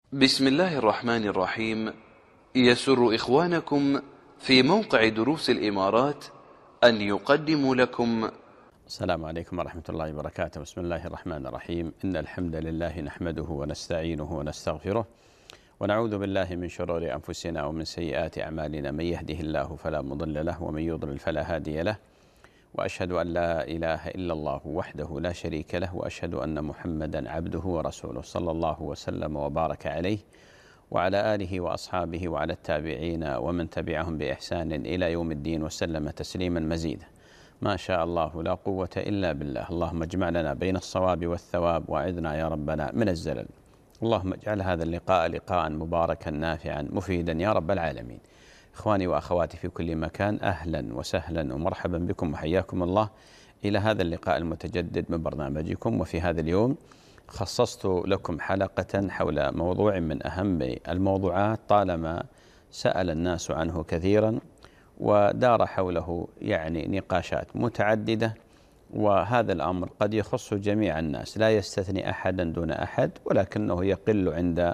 بسم الله الرحمن الرحيم. يسر إخوانكم في موقع دروس الإمارات أن يقدموا لكم السلام عليكم ورحمة الله وبركاته. بسم الله الرحمن الرحيم. إن الحمد لله نحمده ونستعينه ونستغفره ونعوذ بالله من شرور أنفسنا ومن سيئات أعمالنا، من يهده الله فلا مضل له ومن يضلل فلا هادي له، وأشهد أن لا إله إلا الله وحده لا شريك له، وأشهد أن محمدا عبده ورسوله صلى الله وسلم وبارك عليه وعلى آله وأصحابه وعلى التابعين ومن تبعهم بإحسان إلى يوم الدين وسلم تسليما مزيدا. ما شاء الله لا قوة إلا بالله. اللهم اجمع لنا بين الصواب والثواب وأعذنا يا ربنا من الزلل. اللهم اجعل هذا اللقاء لقاء مباركا نافعا مفيدا يا رب العالمين. إخواني وأخواتي في كل مكان، أهلا وسهلا ومرحبا بكم وحياكم الله إلى هذا اللقاء المتجدد من برنامجكم. وفي هذا اليوم خصصت لكم حلقة حول موضوع من أهم الموضوعات طالما سأل الناس عنه كثيرا ودار حوله نقاشات متعددة، وهذا الأمر قد يخص جميع الناس لا يستثني أحدا دون أحد، ولكنه يقل عند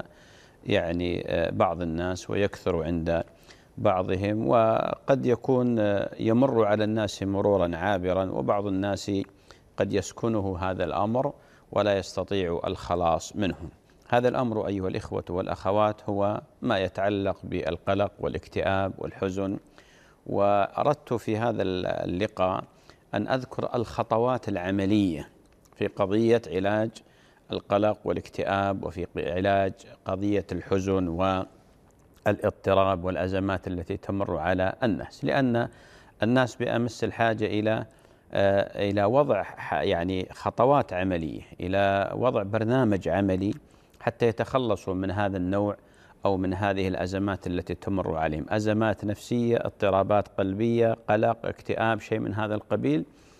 بعض الناس ويكثر عند بعضهم، وقد يكون يمر على الناس مرورا عابرا، وبعض الناس قد يسكنه هذا الأمر ولا يستطيع الخلاص منه. هذا الأمر أيها الإخوة والأخوات هو ما يتعلق بالقلق والاكتئاب والحزن. وأردت في هذا اللقاء أن أذكر الخطوات العملية في قضية علاج القلق والاكتئاب، وفي علاج قضية الحزن والاضطراب والأزمات التي تمر على الناس، لأن الناس بأمس الحاجة إلى وضع خطوات عملية، إلى وضع برنامج عملي حتى يتخلصوا من هذا النوع أو من هذه الأزمات التي تمر عليهم، أزمات نفسية، اضطرابات قلبية، قلق، اكتئاب، شيء من هذا القبيل.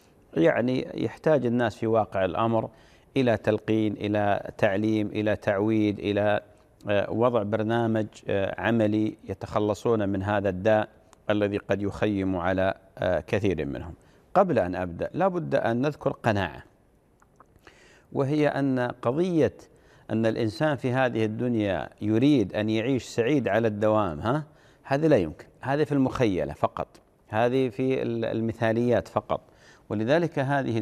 يحتاج الناس في واقع الأمر إلى تلقين، إلى تعليم، إلى تعويد، إلى وضع برنامج عملي يتخلصون من هذا الداء الذي قد يخيم على كثير منهم. قبل أن أبدأ لا بد أن نذكر قناعة، وهي أن قضية أن الإنسان في هذه الدنيا يريد أن يعيش سعيد على الدوام، هذا لا يمكن، هذا في المخيلة فقط، هذه في المثاليات فقط. ولذلك هذه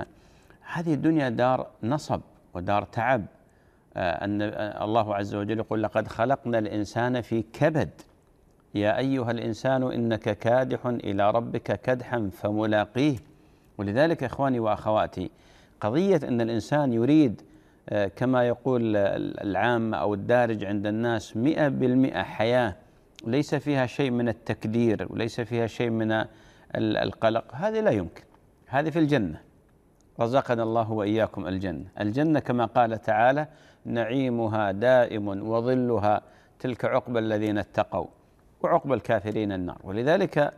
الدنيا دار نصب ودار تعب. أن الله عز وجل يقول: لقد خلقنا الإنسان في كبد يا أيها الإنسان إنك كادح إلى ربك كدحا فملاقيه. ولذلك إخواني وأخواتي، قضية أن الإنسان يريد كما يقول العام أو الدارج عند الناس 100% حياة ليس فيها شيء من التكدير وليس فيها شيء من القلق، هذه لا يمكن. هذه في الجنة، رزقنا الله وإياكم الجنة كما قال تعالى: نعيمها دائم وظلها تلك عقبى الذين اتقوا وعقبى الكافرين النار. ولذلك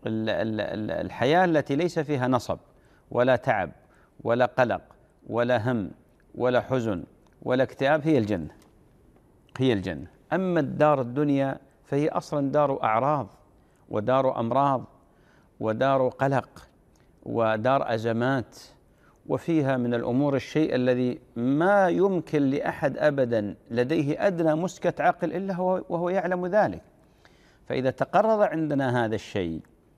الحياة التي ليس فيها نصب ولا تعب ولا قلق ولا هم ولا حزن ولا اكتئاب هي الجنة. أما الدار الدنيا فهي أصلا دار أعراض ودار أمراض ودار قلق ودار أزمات، وفيها من الأمور الشيء الذي ما يمكن لأحد أبدا لديه أدنى مسكة عقل إلا وهو يعلم ذلك. فإذا تقرر عندنا هذا الشيء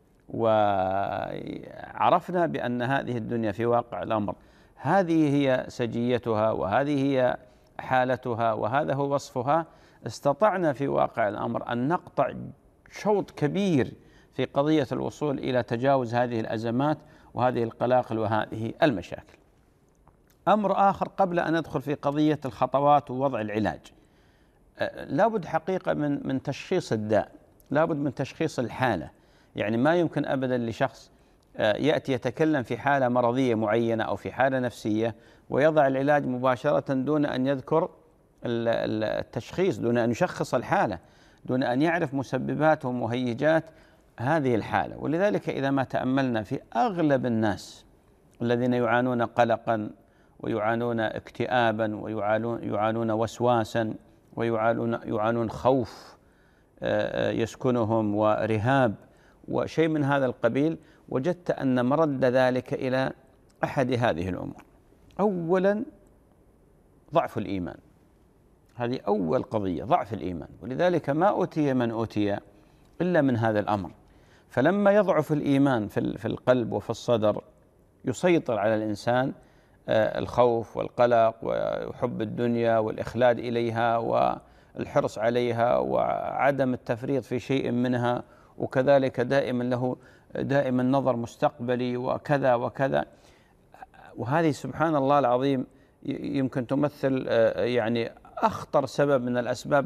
وعرفنا بأن هذه الدنيا في واقع الأمر هذه هي سجيتها وهذه هي حالتها وهذا هو وصفها، استطعنا في واقع الأمر أن نقطع شوط كبير في قضية الوصول إلى تجاوز هذه الأزمات وهذه القلاقل وهذه المشاكل. أمر آخر قبل أن ندخل في قضية الخطوات ووضع العلاج، لابد حقيقة من تشخيص الداء، لابد من تشخيص الحالة. ما يمكن أبدا لشخص يأتي يتكلم في حالة مرضية معينة أو في حالة نفسية ويضع العلاج مباشرة دون أن يذكر التشخيص، دون أن يشخص الحالة، دون أن يعرف مسببات ومهيجات هذه الحالة. ولذلك إذا ما تأملنا في أغلب الناس الذين يعانون قلقا ويعانون اكتئابا ويعانون وسواسا ويعانون خوف يسكنهم ورهاب وشيء من هذا القبيل، وجدت أن مرد ذلك إلى أحد هذه الأمور. أولا ضعف الإيمان، هذه أول قضية، ضعف الإيمان. ولذلك ما أوتي من أوتي إلا من هذا الأمر. فلما يضعف الإيمان في القلب وفي الصدر يسيطر على الإنسان الخوف والقلق وحب الدنيا والإخلاد إليها والحرص عليها وعدم التفريط في شيء منها، وكذلك دائما نظر مستقبلي وكذا وكذا. وهذه سبحان الله العظيم يمكن تمثل يعني أخطر سبب من الأسباب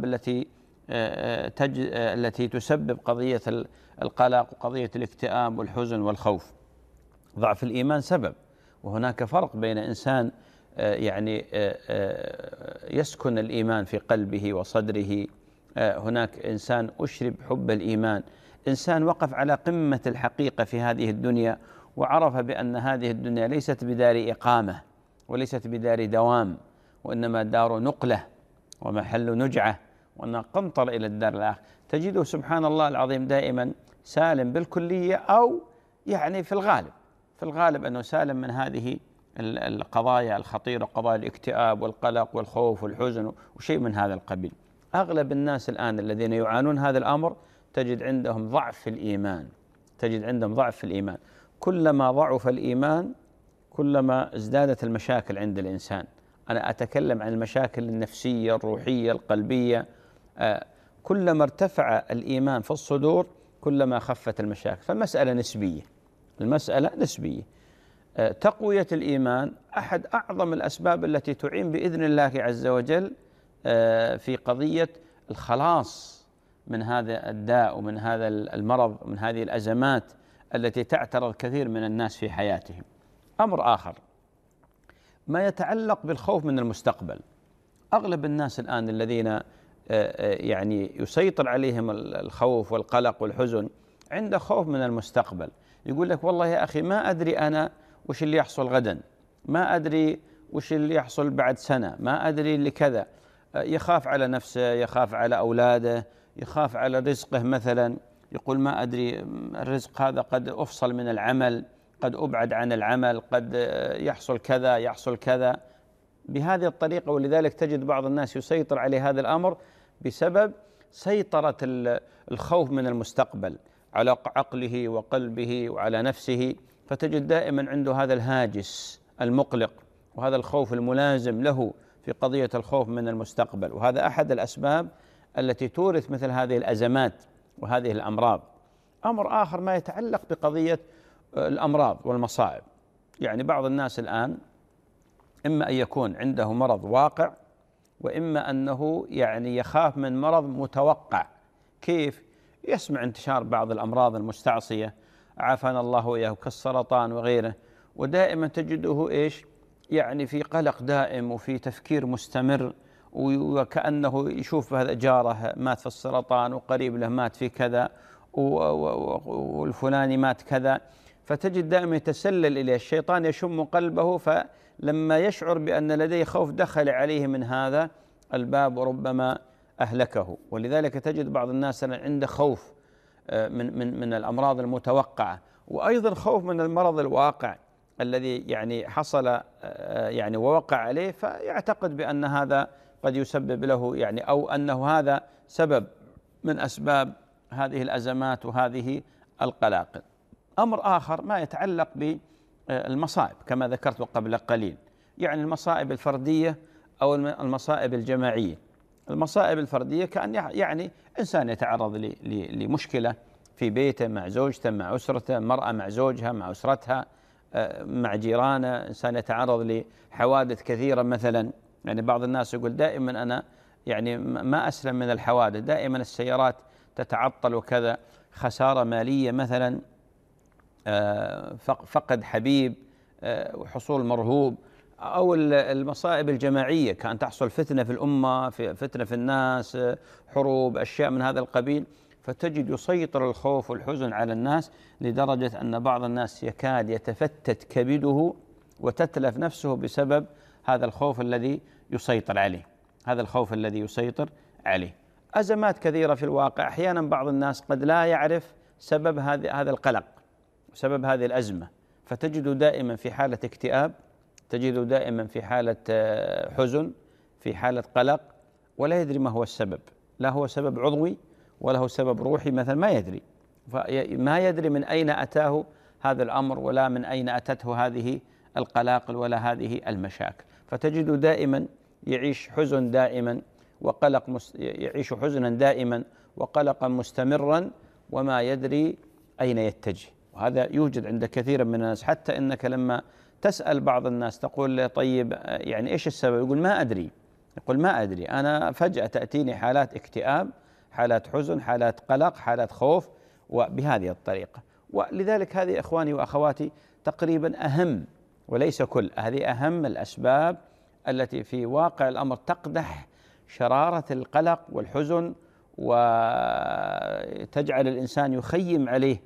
التي تسبب قضية القلق وقضية الاكتئاب والحزن والخوف. ضعف الإيمان سبب، وهناك فرق بين إنسان يعني يسكن الإيمان في قلبه وصدره، هناك إنسان أشرب حب الإيمان، إنسان وقف على قمة الحقيقة في هذه الدنيا وعرف بأن هذه الدنيا ليست بدار إقامة وليست بدار دوام، وإنما دار نقلة ومحل نجعة، وأن قنطر إلى الدار الآخرة. تجده سبحان الله العظيم دائما سالم بالكلية، أو يعني في الغالب أنه سالم من هذه القضايا الخطيرة، قضايا الاكتئاب والقلق والخوف والحزن وشيء من هذا القبيل. أغلب الناس الآن الذين يعانون هذا الأمر تجد عندهم ضعف في الإيمان، كلما ضعف الإيمان كلما ازدادت المشاكل عند الإنسان. أنا أتكلم عن المشاكل النفسية الروحية القلبية، كلما ارتفع الإيمان في الصدور كلما خفت المشاكل. فالمسألة نسبية. تقوية الإيمان أحد أعظم الأسباب التي تعين بإذن الله عز وجل في قضية الخلاص من هذا الداء ومن هذا المرض ومن هذه الأزمات التي تعترض كثير من الناس في حياتهم. أمر آخر ما يتعلق بالخوف من المستقبل. أغلب الناس الآن الذين يعني يسيطر عليهم الخوف والقلق والحزن عنده خوف من المستقبل. يقول لك والله يا أخي ما أدري أنا وش اللي يحصل غدا، ما أدري وش اللي يحصل بعد سنة، ما أدري اللي كذا. يخاف على نفسه، يخاف على أولاده، يخاف على رزقه مثلا. يقول ما أدري الرزق هذا قد أفصل من العمل، قد أبعد عن العمل، قد يحصل كذا بهذه الطريقة. ولذلك تجد بعض الناس يسيطر عليه هذا الأمر بسبب سيطرة الخوف من المستقبل على عقله وقلبه وعلى نفسه، فتجد دائما عنده هذا الهاجس المقلق وهذا الخوف الملازم له في قضية الخوف من المستقبل. وهذا أحد الأسباب التي تورث مثل هذه الأزمات وهذه الأمراض. أمر آخر ما يتعلق بقضية الأمراض والمصائب. يعني بعض الناس الآن إما أن يكون عنده مرض واقع، وإما أنه يعني يخاف من مرض متوقع. كيف؟ يسمع انتشار بعض الأمراض المستعصية عافانا الله وإياه كالسرطان وغيره، ودائما تجده إيش؟ يعني في قلق دائم وفي تفكير مستمر، وكأنه يشوف هذا جاره مات في السرطان وقريب له مات في كذا والفلاني مات كذا. فتجد دائما يتسلل إليه الشيطان، يشم قلبه، فلما يشعر بأن لديه خوف دخل عليه من هذا الباب وربما أهلكه. ولذلك تجد بعض الناس عنده خوف من الأمراض المتوقعة، وأيضا خوف من المرض الواقع الذي يعني حصل يعني ووقع عليه، فيعتقد بأن هذا قد يسبب له يعني أو أنه هذا سبب من أسباب هذه الأزمات وهذه القلاقل. أمر آخر ما يتعلق بالمصائب كما ذكرت قبل قليل، يعني المصائب الفردية أو المصائب الجماعية. المصائب الفردية كأن يعني إنسان يتعرض لمشكلة في بيته مع زوجته مع أسرته، مرأة مع زوجها مع أسرتها مع جيرانه، إنسان يتعرض لحوادث كثيرة مثلا. يعني بعض الناس يقول دائما أنا يعني ما أسلم من الحوادث، دائما السيارات تتعطل وكذا، خسارة مالية مثلا، فقد حبيب، وحصول مرهوب، أو المصائب الجماعية كأن تحصل فتنة في الأمة، فتنة في الناس، حروب، أشياء من هذا القبيل. فتجد يسيطر الخوف والحزن على الناس لدرجة أن بعض الناس يكاد يتفتت كبده وتتلف نفسه بسبب هذا الخوف الذي يسيطر عليه. أزمات كثيرة في الواقع. أحيانا بعض الناس قد لا يعرف سبب هذا القلق وسبب هذه الأزمة، فتجد دائما في حالة اكتئاب، تجد دائما في حالة حزن، في حالة قلق، ولا يدري ما هو السبب، لا هو سبب عضوي ولا هو سبب روحي مثلا، ما يدري، ما يدري من أين أتاه هذا الأمر ولا من أين أتته هذه القلاقل ولا هذه المشاكل. فتجد دائما يعيش حزن دائما وقلق يعيش حزنا دائما وقلقا مستمرا وما يدري أين يتجه. وهذا يوجد عند كثير من الناس، حتى إنك لما تسأل بعض الناس تقول له طيب يعني إيش السبب؟ يقول ما أدري. يقول ما أدري، أنا فجأة تأتيني حالات اكتئاب، حالات حزن، حالات قلق، حالات خوف، وبهذه الطريقة. ولذلك هذه إخواني وأخواتي تقريبا أهم وليس كل، هذه أهم الأسباب التي في واقع الأمر تقدح شرارة القلق والحزن وتجعل الإنسان يخيم عليه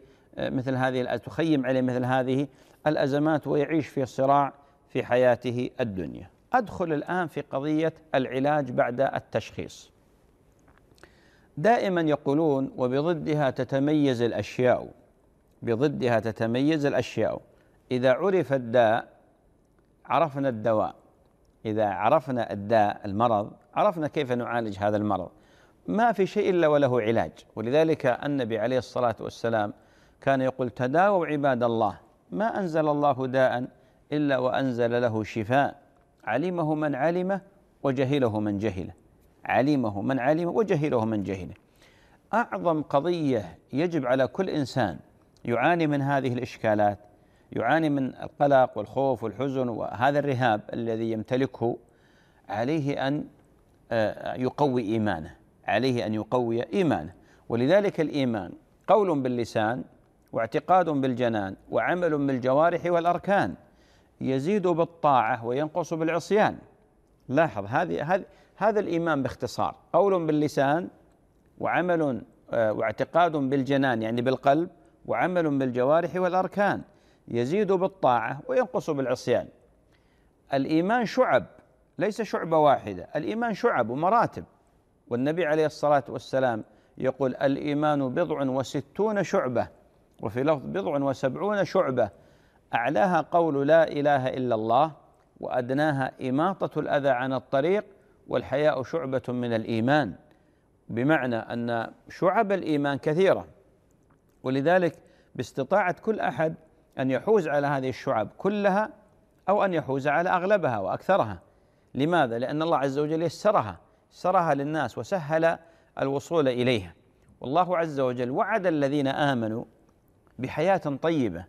مثل هذه الأزمات ويعيش في صراع في حياته الدنيا. أدخل الآن في قضية العلاج بعد التشخيص. دائما يقولون وبضدها تتميز الأشياء، بضدها تتميز الأشياء. إذا عرف الداء عرفنا الدواء، إذا عرفنا الداء المرض عرفنا كيف نعالج هذا المرض. ما في شيء إلا وله علاج. ولذلك النبي عليه الصلاة والسلام كان يقول تداووا عباد الله، ما أنزل الله داء إلا وأنزل له شفاء، علمه من علمه وجهله من جهله، علمه من علمه وجهله من جهله. أعظم قضية يجب على كل إنسان يعاني من هذه الإشكالات، يعاني من القلق والخوف والحزن وهذا الرهاب الذي يمتلكه، عليه أن يقوي إيمانه، عليه أن يقوي إيمانه. ولذلك الإيمان قول باللسان واعتقاد بالجنان وعمل بالجوارح والأركان، يزيد بالطاعة وينقص بالعصيان. لاحظ هذا الإيمان باختصار: قول باللسان وعمل واعتقاد بالجنان يعني بالقلب، وعمل بالجوارح والأركان، يزيد بالطاعة وينقص بالعصيان. الإيمان شعب، ليس شعبة واحدة، الإيمان شعب ومراتب. والنبي عليه الصلاة والسلام يقول الإيمان 69 شعبة، وفي لفظ 70 شعبة، أعلاها قول لا إله إلا الله، وأدناها إماطة الأذى عن الطريق، والحياء شعبة من الإيمان. بمعنى أن شعب الإيمان كثيرة، ولذلك باستطاعة كل أحد أن يحوز على هذه الشعب كلها أو أن يحوز على أغلبها وأكثرها. لماذا؟ لأن الله عز وجل يسرها للناس وسهل الوصول إليها. والله عز وجل وعد الذين آمنوا بحياة طيبة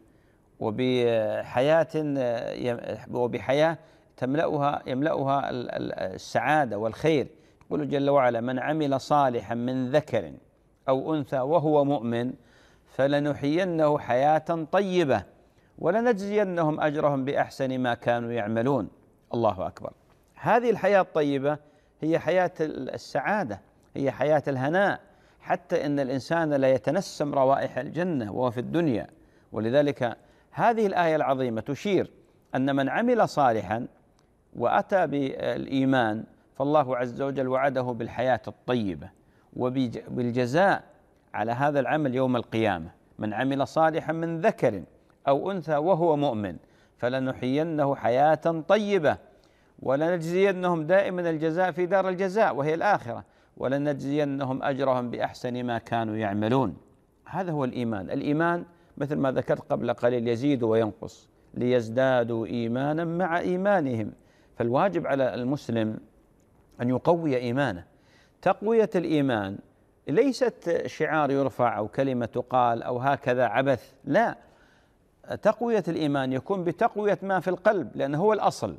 وبحياة يملأها السعادة والخير. يقول جل وعلا من عمل صالحا من ذكر أو أنثى وهو مؤمن فلنحيينه حياة طيبة ولنجزينهم أجرهم بأحسن ما كانوا يعملون. الله أكبر. هذه الحياة الطيبة هي حياة السعادة، هي حياة الهناء، حتى إن الإنسان لا يتنسم روائح الجنة وهو في الدنيا. ولذلك هذه الآية العظيمة تشير أن من عمل صالحا وأتى بالإيمان فالله عز وجل وعده بالحياة الطيبة وبالجزاء على هذا العمل يوم القيامة. من عمل صالحا من ذكر أو أنثى وهو مؤمن فلنحيينه حياة طيبة ولنجزينهم دائما الجزاء في دار الجزاء وهي الآخرة ولنجزينهم أجرهم بأحسن ما كانوا يعملون. هذا هو الإيمان. الإيمان مثل ما ذكرت قبل قليل يزيد وينقص ليزدادوا إيمانا مع إيمانهم. فالواجب على المسلم أن يقوي إيمانه. تقوية الإيمان ليست شعار يرفع أو كلمة تقال أو هكذا عبث، لا، تقوية الإيمان يكون بتقوية ما في القلب، لأنه هو الأصل.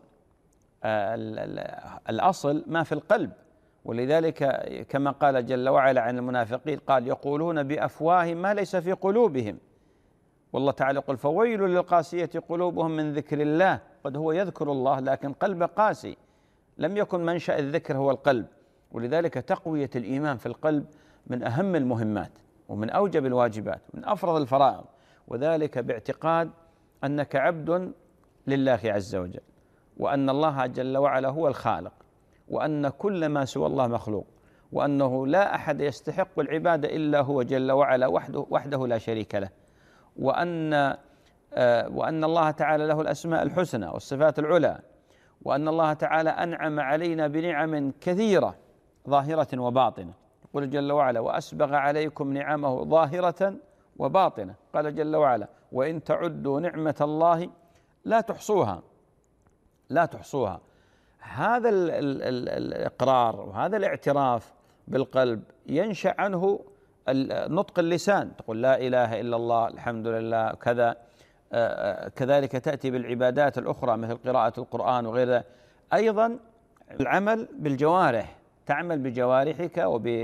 الأصل ما في القلب. ولذلك كما قال جل وعلا عن المنافقين قال يقولون بأفواههم ما ليس في قلوبهم. والله تعالى يقول فويل للقاسية قلوبهم من ذكر الله. قد هو يذكر الله لكن قلبه قاسي، لم يكن منشأ الذكر هو القلب. ولذلك تقوية الإيمان في القلب من أهم المهمات ومن أوجب الواجبات ومن أفرض الفرائض، وذلك باعتقاد أنك عبد لله عز وجل، وأن الله جل وعلا هو الخالق، وأن كل ما سوى الله مخلوق، وأنه لا أحد يستحق العبادة إلا هو جل وعلا وحده لا شريك له، وأن الله تعالى له الأسماء الحسنى والصفات العلى، وأن الله تعالى أنعم علينا بنعم كثيرة ظاهرة وباطنة. يقول جل وعلا: وأسبغ عليكم نعمه ظاهرة وباطنة. قال جل وعلا: وإن تعدوا نعمة الله لا تحصوها. لا تحصوها. هذا الإقرار وهذا الاعتراف بالقلب ينشأ عنه نطق اللسان، تقول لا إله إلا الله، الحمد لله، كذا. كذلك تأتي بالعبادات الأخرى مثل قراءة القرآن وغير ذلك. أيضا العمل بالجوارح، تعمل بجوارحك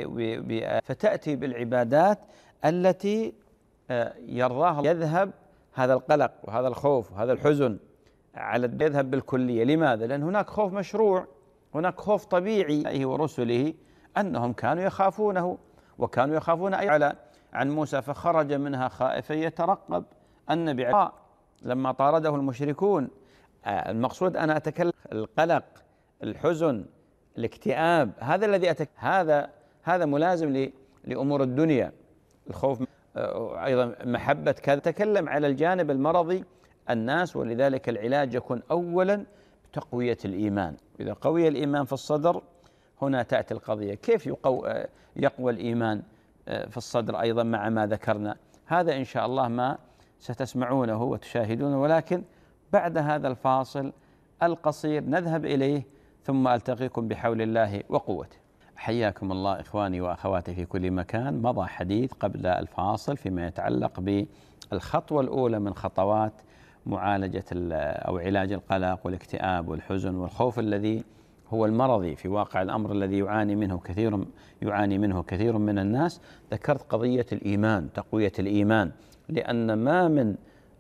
فتأتي بالعبادات التي يرضاها، يذهب هذا القلق وهذا الخوف وهذا الحزن يذهب بالكلية. لماذا؟ لأن هناك خوف مشروع، هناك خوف طبيعي ورسله أنهم كانوا يخافونه، وكانوا يخافون عن موسى فخرج منها خائفا يترقب. النبي لما طارده المشركون. المقصود أنا أتكلم القلق، الحزن، الاكتئاب، هذا الذي هذا ملازم لأمور الدنيا. الخوف أيضا محبة كذا. تكلم على الجانب المرضي الناس، ولذلك العلاج يكون أولا بتقوية الإيمان. إذا قوي الإيمان في الصدر هنا تأتي القضية. كيف يقوى الإيمان في الصدر أيضا مع ما ذكرنا؟ هذا إن شاء الله ما ستسمعونه وتشاهدونه، ولكن بعد هذا الفاصل القصير نذهب إليه، ثم ألتقيكم بحول الله وقوته. حياكم الله إخواني وأخواتي في كل مكان. مضى حديث قبل الفاصل فيما يتعلق بالخطوة الأولى من خطوات معالجة أو علاج القلق والاكتئاب والحزن والخوف الذي هو المرضي في واقع الأمر الذي يعاني منه كثير من الناس. ذكرت قضية الإيمان، تقوية الإيمان، لأن ما من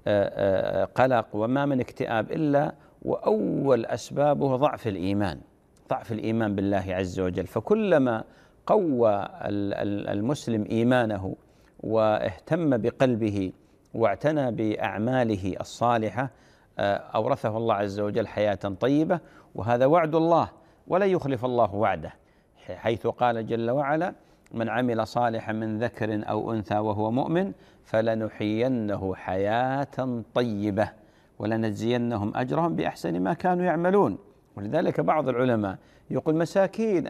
قلق وما من اكتئاب إلا وأول أسبابه ضعف الإيمان بالله عز وجل. فكلما قوى المسلم إيمانه واهتم بقلبه واعتنى بأعماله الصالحة أورثه الله عز وجل حياة طيبة، وهذا وعد الله ولا يخلف الله وعده، حيث قال جل وعلا: من عمل صالحا من ذكر أو أنثى وهو مؤمن فلنحيينه حياة طيبة ولنجزينهم أجرهم بأحسن ما كانوا يعملون. ولذلك بعض العلماء يقول: مساكين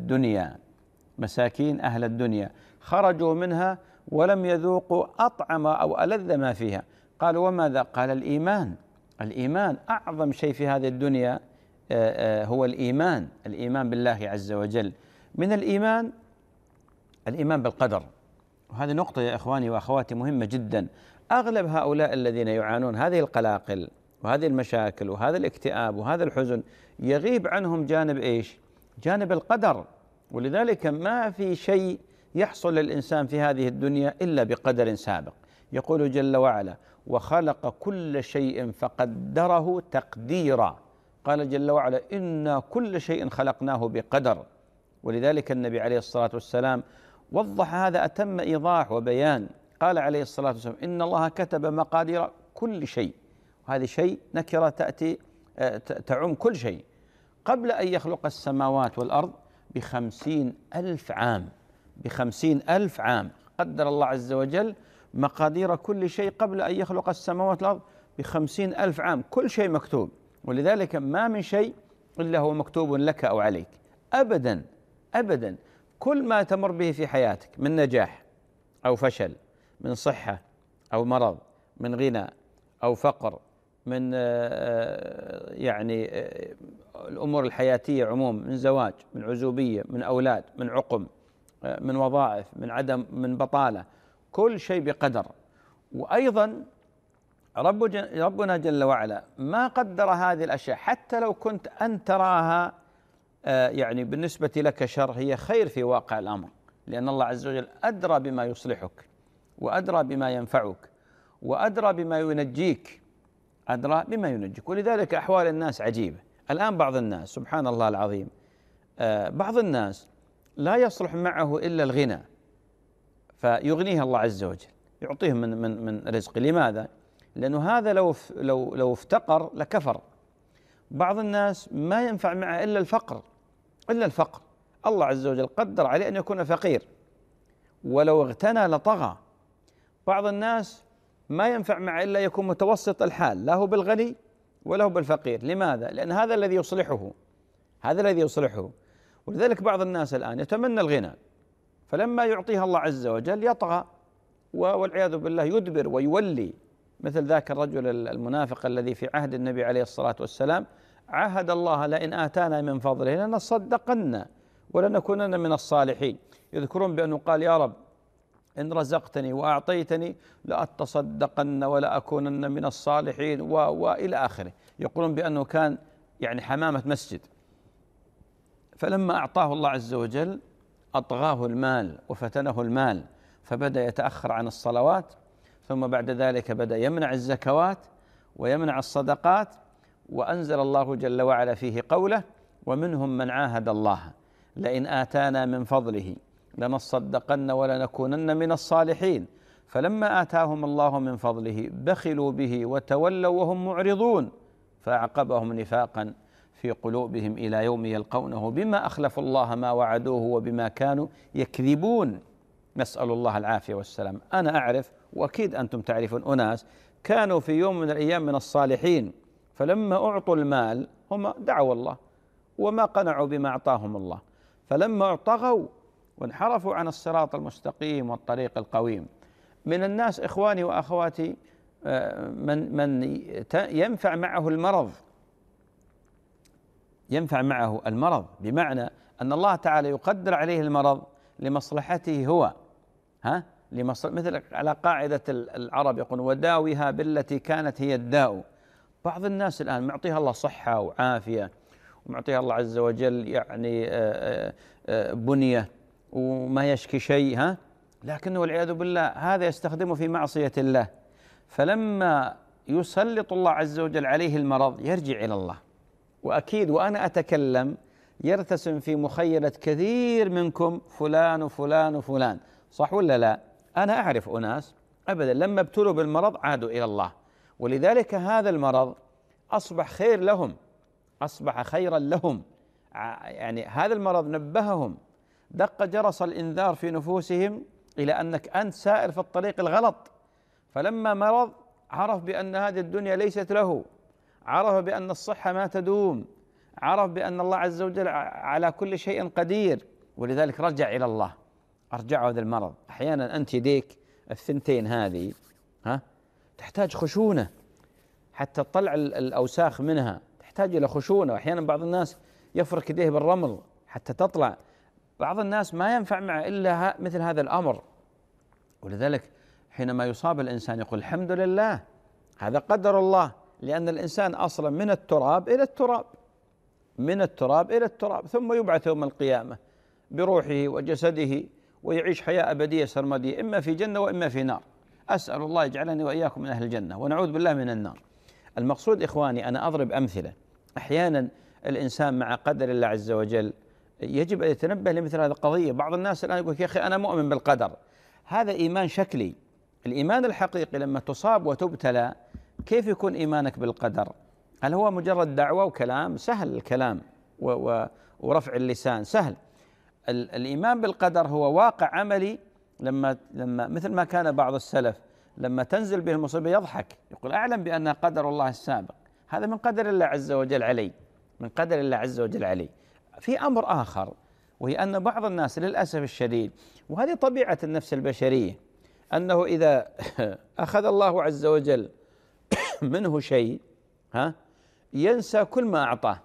أهل الدنيا خرجوا منها ولم يذوقوا أطعم أو ألذ ما فيها. قالوا: وماذا؟ قال: الإيمان أعظم شيء في هذه الدنيا هو الإيمان بالله عز وجل. من الإيمان بالقدر. وهذه نقطة يا إخواني وأخواتي مهمة جدا. أغلب هؤلاء الذين يعانون هذه القلاقل وهذه المشاكل وهذا الاكتئاب وهذا الحزن يغيب عنهم جانب إيش؟ جانب القدر. ولذلك ما في شيء يحصل للإنسان في هذه الدنيا إلا بقدر سابق. يقول جل وعلا: وخلق كل شيء فقدره تقديرا. قال جل وعلا: إنا كل شيء خلقناه بقدر. ولذلك النبي عليه الصلاة والسلام وضح هذا أتم إيضاح وبيان. قال عليه الصلاة والسلام: إن الله كتب مقادير كل شيء. وهذه شيء نكرة تأتي تعم كل شيء. قبل أن يخلق السماوات والأرض ب50,000 عام قدر الله عز وجل مقادير كل شيء قبل أن يخلق السماوات والأرض ب50,000 عام. كل شيء مكتوب. ولذلك ما من شيء إلا هو مكتوب لك أو عليك أبدا أبدا. كل ما تمر به في حياتك من نجاح أو فشل، من صحة أو مرض، من غنى أو فقر، من الأمور الحياتية عموم، من زواج، من عزوبية، من أولاد، من عقم، من وظائف، من عدم، من بطالة، كل شيء بقدر. وأيضا ربنا جل وعلا ما قدر هذه الأشياء حتى لو كنت أن تراها بالنسبة لك شر، هي خير في واقع الأمر، لأن الله عز وجل أدرى بما يصلحك وأدرى بما ينفعك وأدرى بما ينجيك، ولذلك أحوال الناس عجيبة. الآن بعض الناس سبحان الله العظيم، بعض الناس لا يصلح معه إلا الغنى فيغنيه الله عز وجل، يعطيه من رزقه. لماذا؟ لأنه هذا لو افتقر لكفر. بعض الناس ما ينفع معه إلا الفقر، الله عز وجل قدر عليه أن يكون فقير، ولو اغتنى لطغى. بعض الناس ما ينفع معه إلا يكون متوسط الحال، لا هو بالغني ولا هو بالفقير. لماذا؟ لأن هذا الذي يصلحه. ولذلك بعض الناس الآن يتمنى الغنى، فلما يعطيها الله عز وجل يطغى والعياذ بالله يدبر ويولي، مثل ذاك الرجل المنافق الذي في عهد النبي عليه الصلاة والسلام عاهد الله لئن آتانا من فضله لنصدقن ولنكونن من الصالحين. يذكرون بأنه قال يا رب إن رزقتني وأعطيتني لأتصدقن ولأكونن من الصالحين وإلى آخره. يقولون بأنه كان يعني حمامة مسجد، فلما أعطاه الله عز وجل أطغاه المال وفتنه المال، فبدأ يتأخر عن الصلوات، ثم بعد ذلك بدأ يمنع الزكوات ويمنع الصدقات، وأنزل الله جل وعلا فيه قوله ومنهم من عاهد الله لئن آتانا من فضله لنصدقن ولنكونن من الصالحين، فلما آتاهم الله من فضله بخلوا به وتولوا وهم معرضون، فأعقبهم نفاقا في قلوبهم إلى يوم يلقونه بما أخلفوا الله ما وعدوه وبما كانوا يكذبون. نسأل الله العافية والسلام. أنا أعرف وأكيد أنتم تعرفون أناس كانوا في يوم من الأيام من الصالحين، فلما أعطوا المال هم دعوا الله وما قنعوا بما أعطاهم الله، فلما طغوا وانحرفوا عن الصراط المستقيم والطريق القويم. من الناس إخواني وأخواتي من ينفع معه المرض، بمعنى أن الله تعالى يقدر عليه المرض لمصلحته هو، مثل على قاعدة العرب يقول وداوها بالتي كانت هي الداء. بعض الناس الآن معطيها الله صحة وعافية ومعطيها الله عز وجل يعني بنية وما يشكي شيء، لكنه والعياذ بالله هذا يستخدمه في معصية الله، فلما يسلط الله عز وجل عليه المرض يرجع إلى الله. وأكيد وأنا أتكلم يرتسم في مخيلة كثير منكم فلان وفلان وفلان، صح ولا لا؟ أنا أعرف أناس أبدا لما ابتلوا بالمرض عادوا إلى الله، ولذلك هذا المرض أصبح خير لهم، أصبح خيرا لهم. يعني هذا المرض نبههم، دق جرس الإنذار في نفوسهم إلى أنك أنت سائر في الطريق الغلط. فلما مرض عرف بأن هذه الدنيا ليست له، عرف بأن الصحة ما تدوم، عرف بأن الله عز وجل على كل شيء قدير، ولذلك رجع إلى الله. أرجعه هذا المرض. أحيانا أنت يديك الثنتين هذه تحتاج خشونة حتى تطلع الأوساخ منها، تحتاج إلى خشونة. وأحيانا بعض الناس يفرك يديه بالرمل حتى تطلع، بعض الناس ما ينفع معه إلا مثل هذا الأمر. ولذلك حينما يصاب الإنسان يقول الحمد لله، هذا قدر الله، لأن الإنسان أصلا من التراب إلى التراب، من التراب إلى التراب، ثم يبعث يوم القيامة بروحه وجسده ويعيش حياة أبدية سرمدية، إما في جنة وإما في نار. أسأل الله يجعلني وإياكم من أهل الجنة ونعوذ بالله من النار. المقصود إخواني أنا أضرب أمثلة. أحيانا الإنسان مع قدر الله عز وجل يجب أن يتنبه لمثل هذه القضية. بعض الناس الآن يقول يا أخي أنا مؤمن بالقدر، هذا إيمان شكلي. الإيمان الحقيقي لما تصاب وتبتلى كيف يكون إيمانك بالقدر؟ هل هو مجرد دعوة وكلام؟ سهل الكلام ورفع اللسان سهل. الإيمان بالقدر هو واقع عملي. لما مثل ما كان بعض السلف لما تنزل به المصيبة يضحك، يقول أعلم بأنها قدر الله السابق، هذا من قدر الله عز وجل علي، من قدر الله عز وجل علي. في أمر آخر، وهي أن بعض الناس للأسف الشديد، وهذه طبيعة النفس البشرية، أنه إذا أخذ الله عز وجل منه شيء ينسى كل ما أعطاه.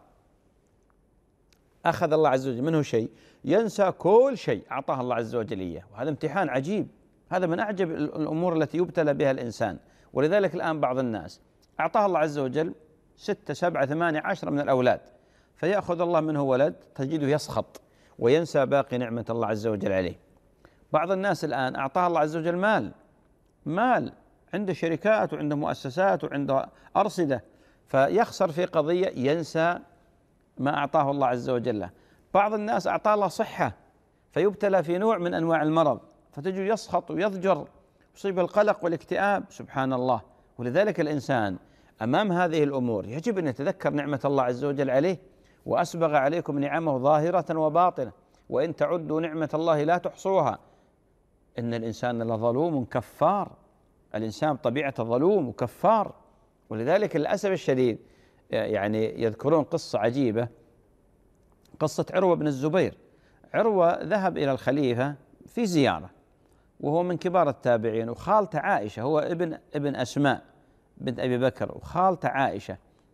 أخذ الله عز وجل منه شيء ينسى كل شيء أعطاه الله عز وجل إياه، وهذا امتحان عجيب. هذا من أعجب الأمور التي يبتلى بها الإنسان. ولذلك الآن بعض الناس أعطاه الله عز وجل 6 7 8 10 من الأولاد، فيأخذ الله منه ولد تجده يسخط وينسى باقي نعمة الله عز وجل عليه. بعض الناس الآن أعطاه الله عز وجل مال، عنده شركات وعنده مؤسسات وعنده أرصدة، فيخسر في قضية ينسى ما أعطاه الله عز وجل. بعض الناس أعطاه الله صحة فيبتلى في نوع من أنواع المرض، فتجد يسخط ويضجر، يصيب القلق والاكتئاب، سبحان الله. ولذلك الإنسان أمام هذه الأمور يجب أن يتذكر نعمة الله عز وجل عليه، وأسبغ عليكم نعمه ظاهرة وباطنة وإن تعدوا نعمة الله لا تحصوها إن الإنسان لظلوم كفار. الإنسان بطبيعته ظلوم وكفار. ولذلك للأسف الشديد يعني يذكرون قصة عجيبة، قصة عروة بن الزبير. عروة ذهب إلى الخليفة في زيارة، وهو من كبار التابعين، وخالته عائشة، هو ابن أسماء بنت أبي بكر، وخالته عائشة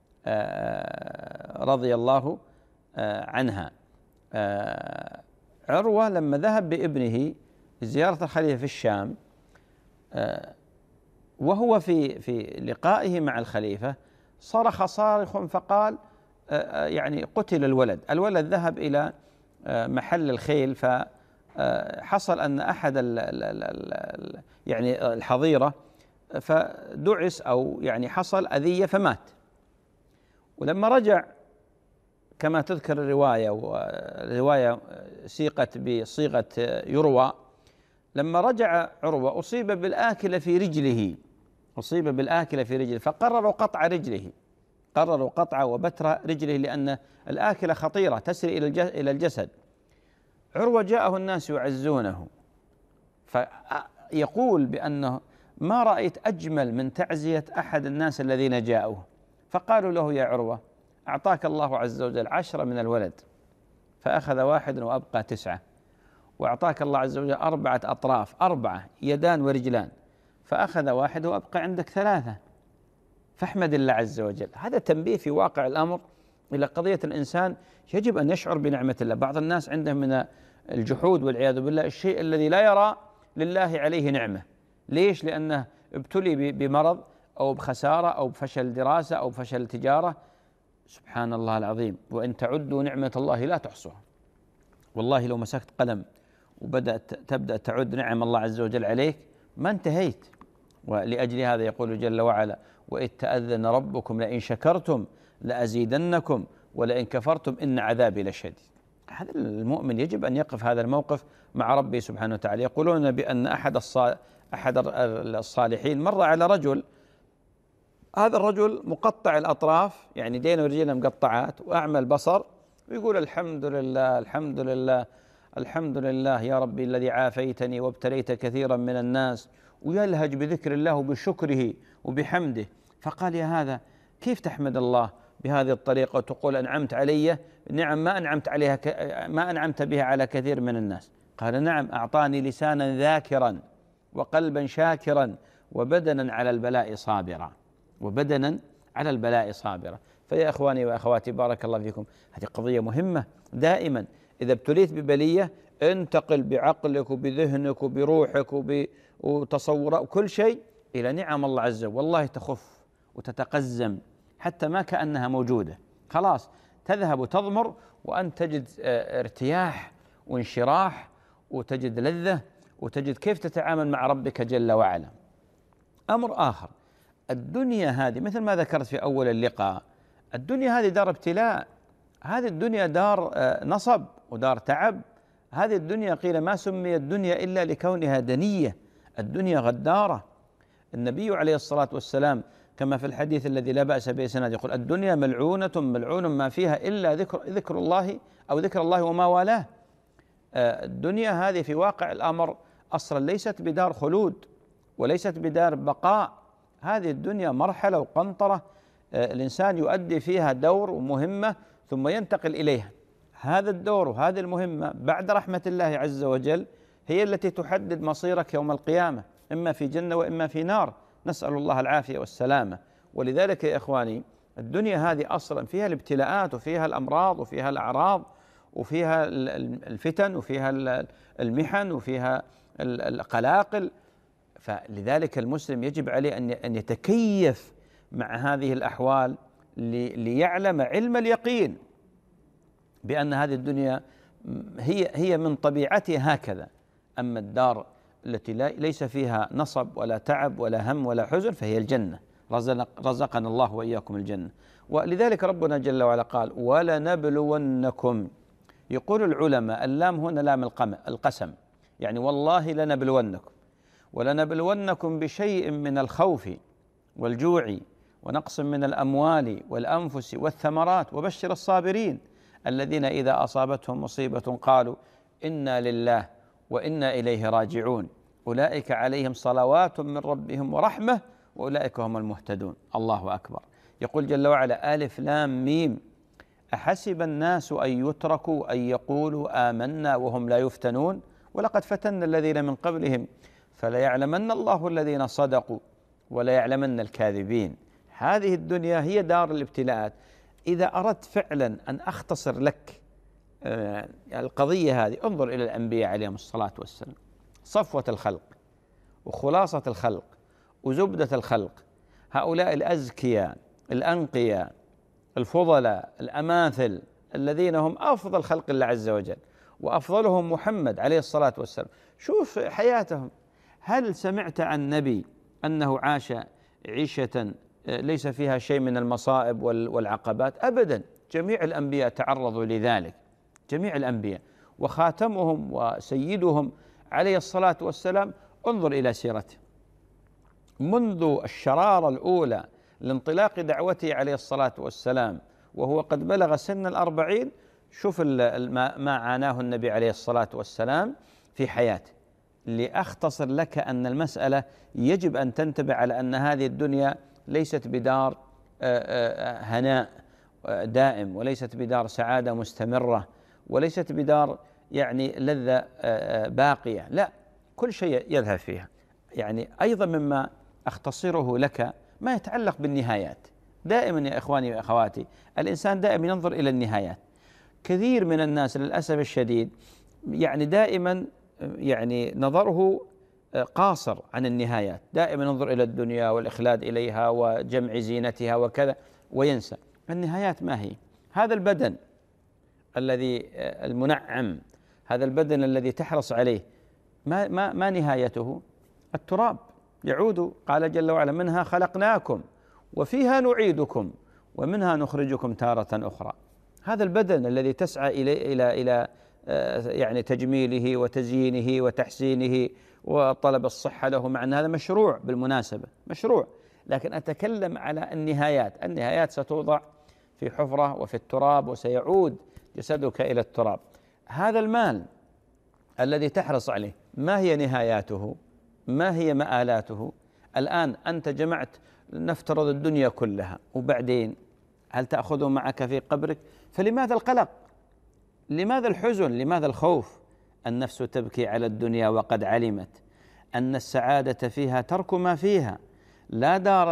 رضي الله عنها. عروة لما ذهب بابنه زيارة الخليفة في الشام، وهو في لقائه مع الخليفة صرخ صارخ فقال يعني قتل الولد ذهب إلى محل الخيل، فحصل أن أحد يعني الحظيرة فدعس أو يعني حصل أذية فمات. ولما رجع كما تذكر الرواية، والرواية سيقت بصيغة يروى، لما رجع عروة أصيب بالآكلة في رجله، فقرروا قطع رجله، قرروا قطع وبتر رجله، لأن الآكلة خطيرة تسري إلى الجسد. عروة جاءه الناس يعزونه، فيقول بأنه ما رأيت أجمل من تعزية أحد الناس الذين جاءوه، فقالوا له يا عروة أعطاك الله عز وجل 10 من الولد فأخذ 1 وأبقى 9، وأعطاك الله عز وجل 4 أطراف، 4 يدان ورجلان، فأخذ 1 وأبقى عندك 3، فاحمد الله عز وجل. هذا تنبيه في واقع الأمر إلى قضية الإنسان يجب أن يشعر بنعمة الله. بعض الناس عندهم من الجحود والعياذ بالله الشيء الذي لا يرى لله عليه نعمة. ليش؟ لأنه ابتلي بمرض أو بخسارة أو بفشل دراسة أو بفشل تجارة. سبحان الله العظيم، وإن تعدوا نعمة الله لا تحصوها. والله لو مسكت قلم تبدأ تعد نعم الله عز وجل عليك ما انتهيت. ولأجل هذا يقول جل وعلا وإذ تأذن ربكم لئن شكرتم لأزيدنكم ولئن كفرتم إن عذابي لشديد. هذا المؤمن يجب أن يقف هذا الموقف مع ربه سبحانه وتعالى. يقولون بأن أحد الصالحين مر على رجل، هذا الرجل مقطع الأطراف، يعني دينه ورجلينه مقطعات وأعمى البصر، ويقول الحمد لله الحمد لله الحمد لله يا ربي الذي عافيتني وابتليت كثيرا من الناس، ويلهج بذكر الله وبشكره وبحمده. فقال يا هذا كيف تحمد الله بهذه الطريقة وتقول أنعمت علي نعم ما أنعمت بها على كثير من الناس؟ قال نعم، أعطاني لسانا ذاكرا وقلبا شاكرا وبدنا على البلاء صابرا. فيا إخواني وأخواتي بارك الله فيكم، هذه قضية مهمة. دائما إذا ابتليت ببلية انتقل بعقلك وبذهنك وبروحك وتصورك وكل شيء إلى نعم الله عز وجل، والله تخف وتتقزم حتى ما كأنها موجودة، خلاص تذهب وتضمر، وأنت تجد ارتياح وانشراح وتجد لذة وتجد كيف تتعامل مع ربك جل وعلا. أمر آخر، الدنيا هذه مثل ما ذكرت في أول اللقاء، الدنيا هذه دار ابتلاء، هذه الدنيا دار نصب ودار تعب. هذه الدنيا قيل ما سمي الدنيا إلا لكونها دنية، الدنيا غدارة. النبي عليه الصلاة والسلام كما في الحديث الذي لا بأس به سند يقول الدنيا ملعونة ما فيها إلا ذكر الله أو ذكر الله وما والاه. الدنيا هذه في واقع الأمر أصلا ليست بدار خلود وليست بدار بقاء، هذه الدنيا مرحلة وقنطرة الإنسان يؤدي فيها دور ومهمة ثم ينتقل إليها. هذا الدور وهذه المهمة بعد رحمة الله عز وجل هي التي تحدد مصيرك يوم القيامة، إما في جنة وإما في نار، نسأل الله العافية والسلامة. ولذلك يا إخواني الدنيا هذه أصلا فيها الابتلاءات وفيها الأمراض وفيها الأعراض وفيها الفتن وفيها المحن وفيها القلاقل. فلذلك المسلم يجب عليه أن يتكيف مع هذه الأحوال ليعلم علم اليقين بأن هذه الدنيا هي من طبيعتها هكذا. أما الدار التي ليس فيها نصب ولا تعب ولا هم ولا حزن فهي الجنة، رزقنا الله وإياكم الجنة. ولذلك ربنا جل وعلا قال ولنبلونكم. يقول العلماء اللام هنا لام القسم، يعني والله ولنبلونكم بشيء من الخوف والجوع ونقص من الأموال والأنفس والثمرات وبشر الصابرين الذين إذا أصابتهم مصيبة قالوا إنا لله وإنا إليه راجعون أولئك عليهم صلوات من ربهم ورحمة وأولئك هم المهتدون. الله أكبر. يقول جل وعلا ألف لام ميم أحسب الناس أن يتركوا أن يقولوا آمنا وهم لا يفتنون ولقد فتنا الذين من قبلهم فليعلمن الله الذين صدقوا وليعلمن الكاذبين. هذه الدنيا هي دار الابتلاءات. إذا أردت فعلا أن أختصر لك القضية هذه، انظر إلى الأنبياء عليهم الصلاة والسلام، صفوة الخلق وخلاصة الخلق وزبدة الخلق، هؤلاء الأزكياء الأنقياء الفضلاء الأماثل الذين هم أفضل خلق الله عز وجل، وأفضلهم محمد عليه الصلاة والسلام. شوف حياتهم. هل سمعت عن نبي أنه عاش عيشة ليس فيها شيء من المصائب والعقبات؟ أبدا. جميع الأنبياء تعرضوا لذلك، جميع الأنبياء، وخاتمهم وسيدهم عليه الصلاة والسلام انظر إلى سيرته منذ الشرارة الأولى لانطلاق دعوته عليه الصلاة والسلام وهو قد بلغ سن 40. شوف ما عاناه النبي عليه الصلاة والسلام في حياته. لأختصر لك أن المسألة يجب أن تنتبه على أن هذه الدنيا ليست بدار هناء دائم، وليست بدار سعادة مستمرة، وليست بدار يعني لذة باقية، لا، كل شيء يذهب فيها. يعني أيضا مما أختصره لك ما يتعلق بالنهايات. دائما يا إخواني وأخواتي الإنسان دائما ينظر إلى النهايات. كثير من الناس للأسف الشديد يعني دائما يعني نظره قاصر عن النهايات، دائما ينظر إلى الدنيا والإخلاد إليها وجمع زينتها وكذا، وينسى النهايات ما هي. هذا البدن الذي المنعم، هذا البدن الذي تحرص عليه، ما نهايته؟ التراب، يعود. قال جل وعلا منها خلقناكم وفيها نعيدكم ومنها نخرجكم تارة أخرى. هذا البدن الذي تسعى إلى يعني تجميله وتزيينه وتحسينه وطلب الصحة له، مع أن هذا مشروع بالمناسبة، مشروع، لكن أتكلم على النهايات. النهايات ستوضع في حفرة وفي التراب وسيعود جسدك إلى التراب. هذا المال الذي تحرص عليه ما هي نهاياته؟ ما هي مآلاته؟ الآن أنت جمعت نفترض الدنيا كلها، وبعدين هل تأخذه معك في قبرك؟ فلماذا القلق؟ لماذا الحزن؟ لماذا الخوف؟ النفس تبكي على الدنيا وقد علمت أن السعادة فيها ترك ما فيها. لا دار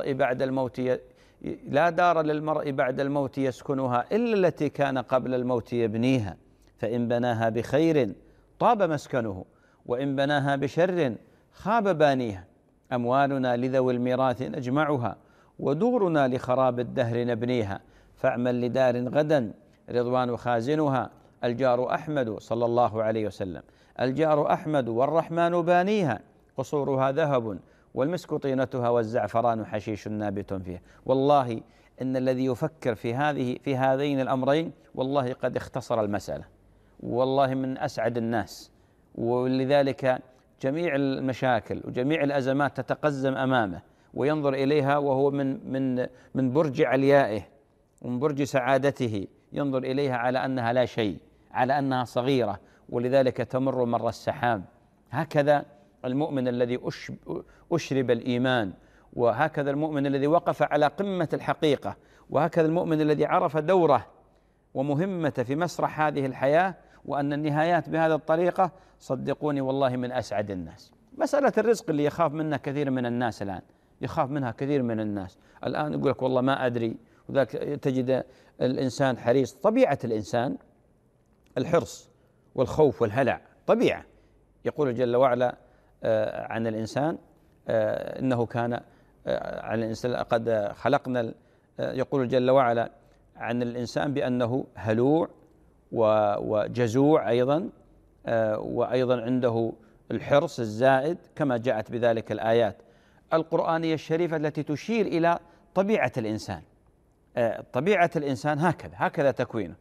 للمرء بعد الموت يسكنها إلا التي كان قبل الموت يبنيها، فإن بناها بخير طاب مسكنه وإن بناها بشر خاب بانيها. أموالنا لذوي الميراث نجمعها ودورنا لخراب الدهر نبنيها، فاعمل لدار غدا رضوان خازنها. الجار أحمد صلى الله عليه وسلم، الجار أحمد والرحمن بانيها، قصورها ذهب والمسك طينتها والزعفران حشيش نابت فيها. والله إن الذي يفكر في هذين الأمرين والله قد اختصر المسألة، والله من أسعد الناس. ولذلك جميع المشاكل وجميع الأزمات تتقزم أمامه وينظر إليها وهو من برج عليائه ومن برج سعادته، ينظر إليها على أنها لا شيء، على أنها صغيرة، ولذلك تمر مر السحاب. هكذا المؤمن الذي أشرب الإيمان، وهكذا المؤمن الذي وقف على قمة الحقيقة، وهكذا المؤمن الذي عرف دوره ومهمته في مسرح هذه الحياة، وأن النهايات بهذه الطريقة صدقوني والله من أسعد الناس. مسألة الرزق اللي يخاف منها كثير من الناس الآن، يخاف منها كثير من الناس الآن، يقول لك والله ما أدري، وذاك تجد الإنسان حريص. طبيعة الإنسان الحرص والخوف والهلع، طبيعة. يقول جل وعلا عن الإنسان إنه كان عن الإنسان قد خلقنا، يقول جل وعلا عن الإنسان بأنه هلوع وجزوع أيضا، وأيضا عنده الحرص الزائد كما جاءت بذلك الآيات القرآنية الشريفة التي تشير إلى طبيعة الإنسان. طبيعة الإنسان هكذا تكوينه،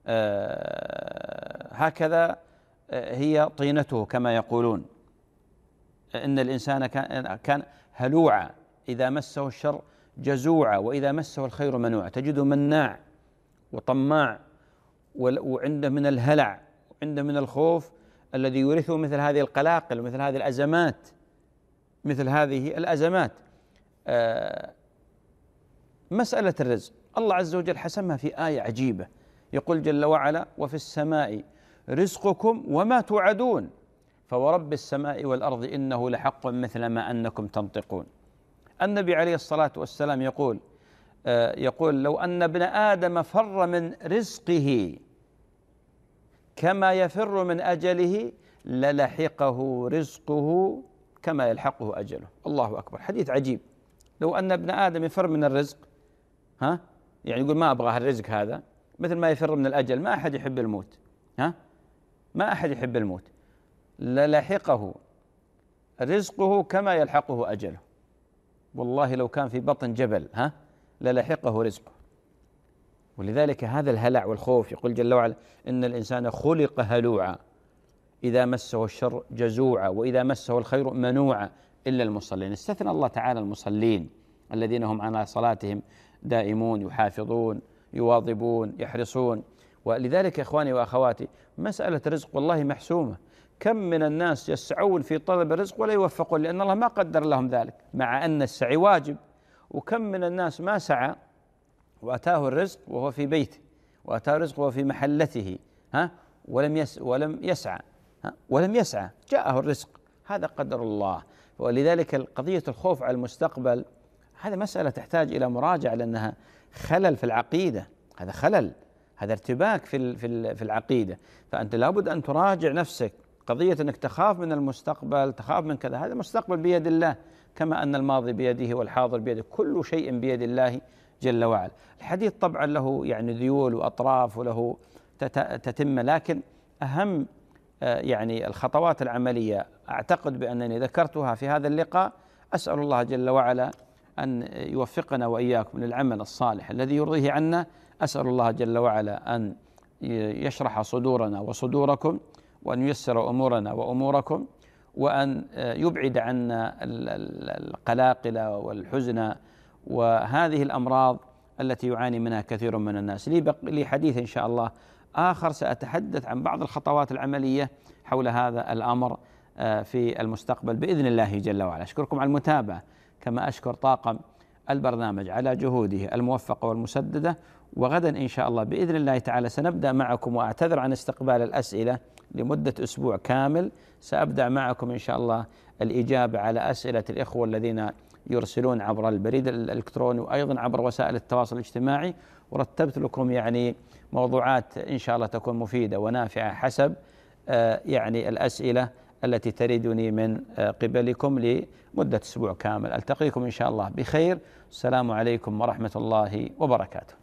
هكذا هي طينته كما يقولون. إن الإنسان كان هلوعا، إذا مسه الشر جزوعا، وإذا مسه الخير منوعا. تجده مناع وطماع، وعنده من الهلع وعنده من الخوف الذي يورثه مثل هذه القلاقل ومثل هذه الأزمات، مسألة الرزق الله عز وجل حسمها في آية عجيبة، يقول جل وعلا: وفي السماء رزقكم وما توعدون فورب السماء والأرض إنه لحق مثل ما أنكم تنطقون. النبي عليه الصلاة والسلام يقول: لو أن ابن آدم فر من رزقه كما يفر من أجله للحقه رزقه كما يلحقه أجله. الله أكبر، حديث عجيب. لو أن ابن آدم يفر من الرزق، يعني يقول ما أبغى الرزق هذا، مثل ما يفر من الأجل. ما أحد يحب الموت، ما أحد يحب الموت. للحقه رزقه كما يلحقه أجله. والله لو كان في بطن جبل للحقه رزقه. ولذلك هذا الهلع والخوف، يقول جل وعلا: إن الإنسان خلق هلوعا إذا مسه الشر جزوعا وإذا مسه الخير منوعا إلا المصلين. استثنى الله تعالى المصلين الذين هم على صلاتهم دائمون، يحافظون، يواظبون، يحرصون. ولذلك إخواني وأخواتي، مسألة رزق والله محسومة. كم من الناس يسعون في طلب الرزق ولا يوفقون، لأن الله ما قدر لهم ذلك، مع أن السعي واجب. وكم من الناس ما سعى وأتاه الرزق وهو في بيته، وأتاه الرزق وهو في محلته، ولم يسعى جاءه الرزق. هذا قدر الله. ولذلك قضية الخوف على المستقبل هذا مسألة تحتاج إلى مراجعة، لأنها خلل في العقيدة. هذا خلل، هذا ارتباك في العقيدة. فأنت لابد أن تراجع نفسك. قضية أنك تخاف من المستقبل، تخاف من كذا، هذا المستقبل بيد الله، كما أن الماضي بيده والحاضر بيده، كل شيء بيد الله جل وعلا. الحديث طبعا له يعني ذيول وأطراف وله تتمة، لكن أهم يعني الخطوات العملية أعتقد بأنني ذكرتها في هذا اللقاء. أسأل الله جل وعلا أن يوفقنا وإياكم للعمل الصالح الذي يرضيه عنا. أسأل الله جل وعلا أن يشرح صدورنا وصدوركم، وأن ييسر أمورنا وأموركم، وأن يبعد عنا القلاقل والحزن وهذه الأمراض التي يعاني منها كثير من الناس. لي حديث إن شاء الله آخر، سأتحدث عن بعض الخطوات العملية حول هذا الأمر في المستقبل بإذن الله جل وعلا. أشكركم على المتابعة، كما أشكر طاقم البرنامج على جهوده الموفقة والمسددة. وغدا إن شاء الله بإذن الله تعالى سنبدأ معكم، وأعتذر عن استقبال الأسئلة لمدة أسبوع كامل. سأبدأ معكم إن شاء الله الإجابة على أسئلة الإخوة الذين يرسلون عبر البريد الإلكتروني وأيضا عبر وسائل التواصل الاجتماعي. ورتبت لكم يعني موضوعات إن شاء الله تكون مفيدة ونافعة حسب يعني الأسئلة التي تريدني من قبلكم لمدة أسبوع كامل. ألتقيكم إن شاء الله بخير. السلام عليكم ورحمة الله وبركاته.